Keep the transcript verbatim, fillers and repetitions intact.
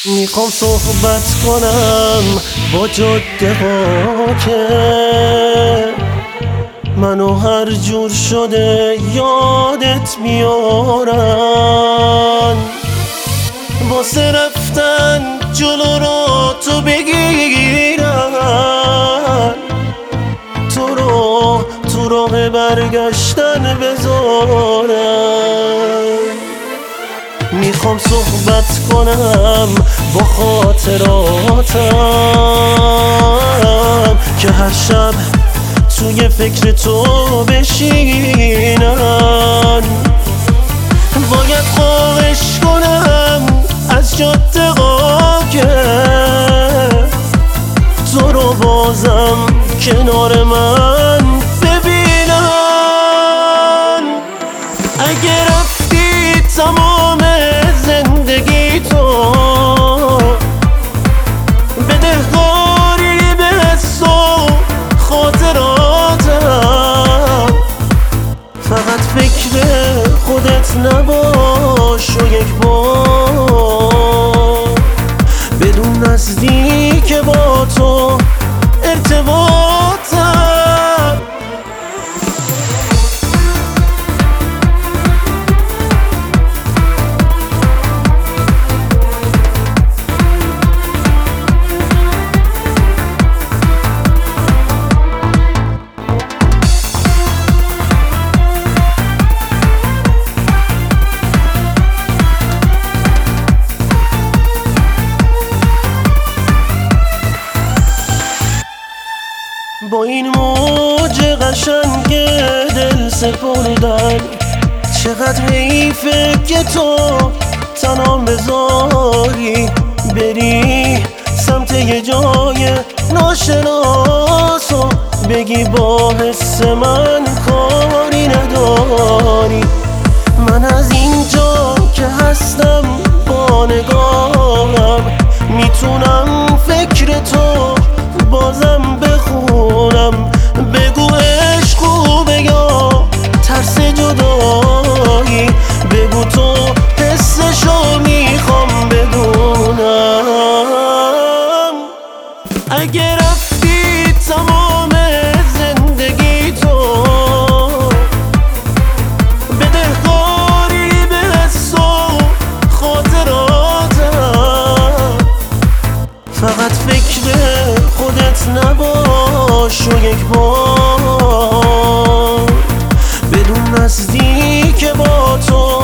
میخوام صحبت کنم با جاده ها که منو هر جور شده یادت میارن، واسه رفتن جلو رو تو بگیرن، تو رو تو راه برگشتن بذارن. میخوام صحبت کنم با خاطراتم که هر شب توی فکر تو بشینن. باید خواهش کنم از جاده ها که تو رو بازم کنار من ببینن. اگه رفتی تمام زندگی تو بدهکاری به حس و خاطراتم، فقط فکر خودت نباش و یک بار بدون نزدیک با تو ارتباطم. با این موج قشنگ دل سپردن، چقدر حیفه که تو تنام بذاری بری سمت یه جای ناشناس و بگی با حس من کاری نداری. من از اینجا که هستم با نگاهم میتونم فکر تو بازم بخونم. بگو عشق خوبه یا ترس جدایی، بگو تو حسشو میخوام بدونم. اگه رفتی تمام زندگی تو بدهکاری به حس و خاطراتم، فقط فکر خودت نباش و یک بار بدون نزدیک با تو